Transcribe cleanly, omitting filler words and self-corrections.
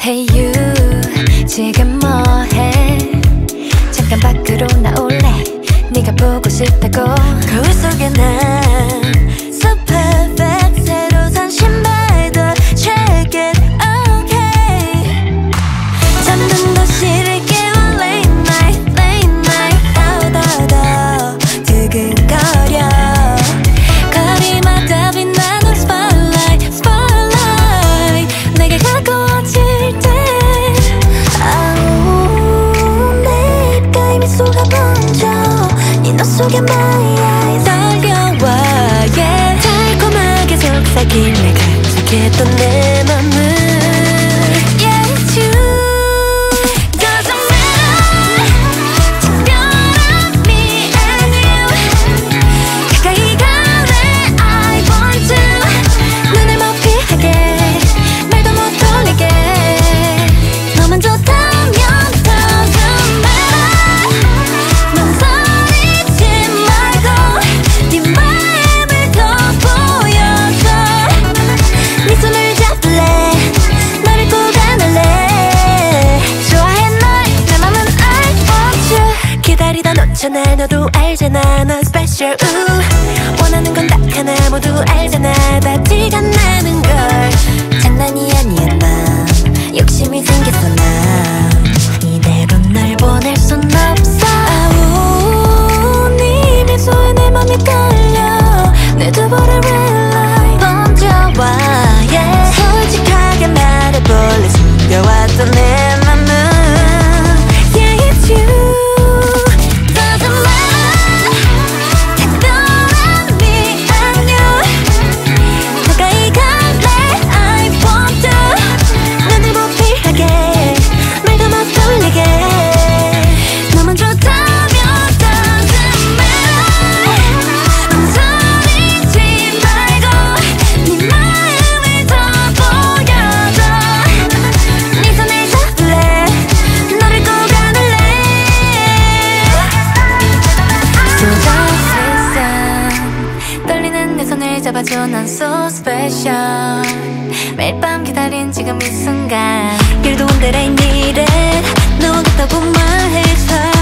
Hey you, 지금 뭐해? 잠깐 밖으로 나올래? 네가 보고 싶다고. 거울 속에 난 So perfect. 새로 산 신발도 check it, okay. 잠든 더 싫을 깨워 late night out 두근거려. 거리마다 빛나는 spotlight 내게 가까워질 때 내 입가에 미소가 번져. 네 눈 속에 my eyes 떨려와 yeah. 달콤하게 속삭이네 감촉했던 내 맘을. Yeah it's you. Doesn't matter 특별한 me and you. 가까이 가래 I want to. 눈을 못 피하게 말도 못 돌리게. 너만 좋다면 doesn't matter. 망설이지 말고 네 마음을 더 보여줘. 네 손을 잡을래 너를 꼭 안을래. 좋아해 널 내 맘은 I want you. 기다리다 놓잖아 너도 알잖아 넌 special. 원하는 건 딱 하나 모두 알잖아 다 티가 나는 걸. 장난이 아니야 난 욕심이 생겼어 난 이대로 널 보낼 순 없어. 네 미소에 내 맘이 떨려. 내 두볼의 red light 번져와 yeah. 솔직하게 말해볼래 숨겨왔던 내 맘은. Yeah it's you. Doesn't matter 특별한 me and you. 가까이 갈래 I want to. 눈을 못 피하게 말도 못 돌리게. 너만 좋다면 doesn't matter. 망설이지 말고 네 마음을 더 보여줘. 네 손을 잡을래 너를 꼭 안을래. So 떨리는 내 손을 잡아줘 난 so special. 매일 밤 기다린 지금 이 순간. You're the one that I needed. 너와 같다고 말해줘.